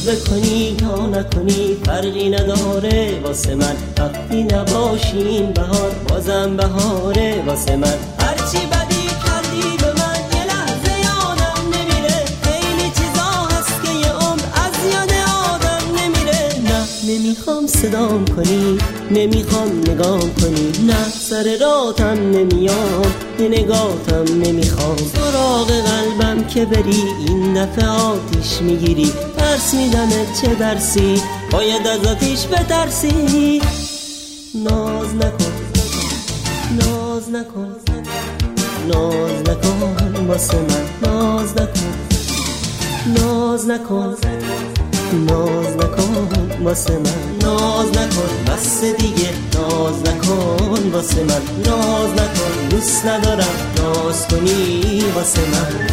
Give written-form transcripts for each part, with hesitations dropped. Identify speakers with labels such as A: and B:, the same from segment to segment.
A: ناز بکنی یا نکنی فرقی نداره واسه من، وقتی نباشین بهار بازم بهاره واسه من. هرچی بدی کردی به من یه لحظه یادم نمیره، خیلی چیزا هست که یه عمر از یاد آدم نمیره. نه نمیخوام صدام کنی، نمیخوام نگام کنی، نه سر راتم نمیام، یه نگاتم نمیخوام. سراغ قلبم که بری این دفعه آتیش میگیری، ترس میدمت چه درسی، باید از آتیش بترسی. ناز نکن، ناز نکن، ناز نکن واسه من، ناز نکن، ناز نکن، ناز نکن واسه من، ناز نکن بس دیگه، ناز نکن واسه من، ناز نکن دوست ندارم ناز کنی واسه من.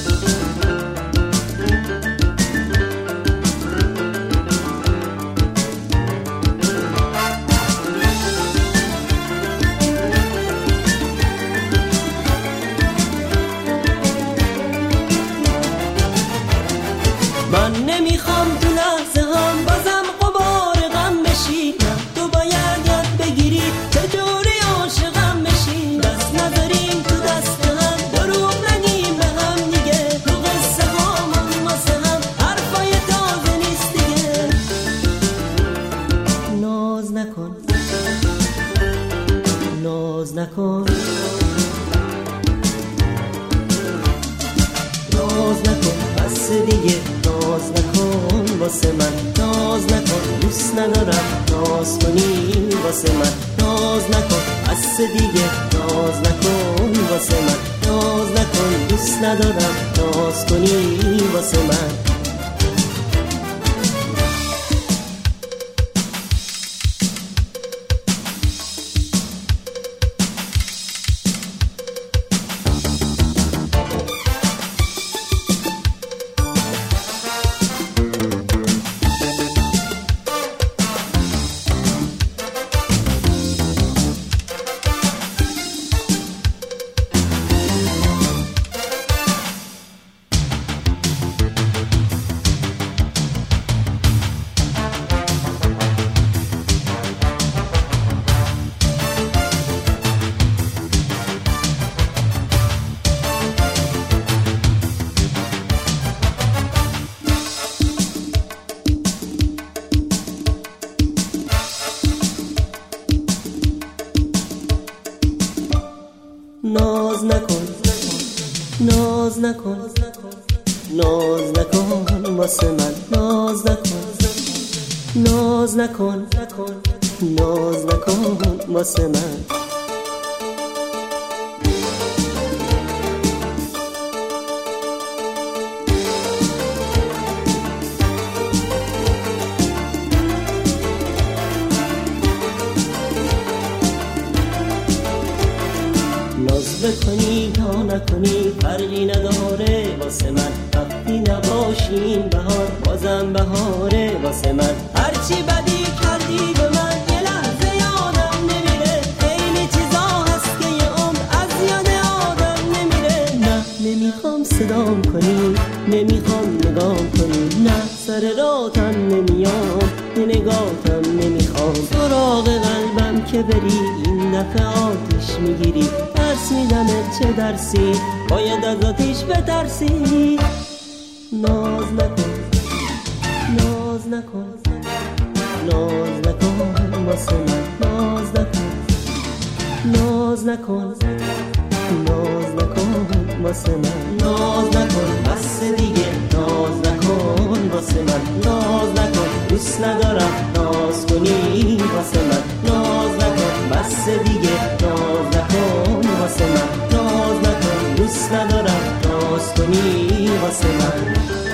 A: من نمیخوام تو لحظه هم بازم قبار غم بشی، نه تو باید یاد بگیری چجوری عاشقم بشی. دست نذاریم تو دست هم، دروغ نگیم به هم دیگه، تو قصه هامون واسه هم حرفای تازه نیست دیگه. ناز نکن، ناز نکن، ناز نکن بس دیگه، ناز نکن واسه من، ناز نکن دوست ندارم ناز کنی واسه من، ناز نکن بس دیگه، ناز نکن واسه من، ناز نکن دوست ندارم ناز کنی واسه من. ناز نکن، ناز نکن، ناز نکن واسه من، ناز نکن، ناز نکن، ناز نکن واسه من. ناز بکنی یا نکنی فرقی نداره واسه من، وقتی نباشین بهار بازم بهاره واسه من. هرچی بدی کردی به من یه لحظه یادم نمیره، خیلی چیزا هست که یه عمر از یاد آدم نمیره. نه نمیخوام صدام کنی، نمیخوام نگام کنی، نه سر راتم نمیام، یه نگاتم نمیخوام. سراغ قلبم که بری این دفعه آتیش میگیری، ترس میدمت چه درسی، باید از آتیش بترسی. ناز نکن، ناز نکن، ناز نکن واسه من، ناز نکن، ناز نکن، ناز نکن واسه من، ناز نکن بس دیگه، ناز نکن واسه من، ناز نکن دوست ندارم ناز کنی واسه من، ناز نکن بس دیگه، ناز نکن واسه من، ناز نکن دوست ندارم ناز کنی واسه من.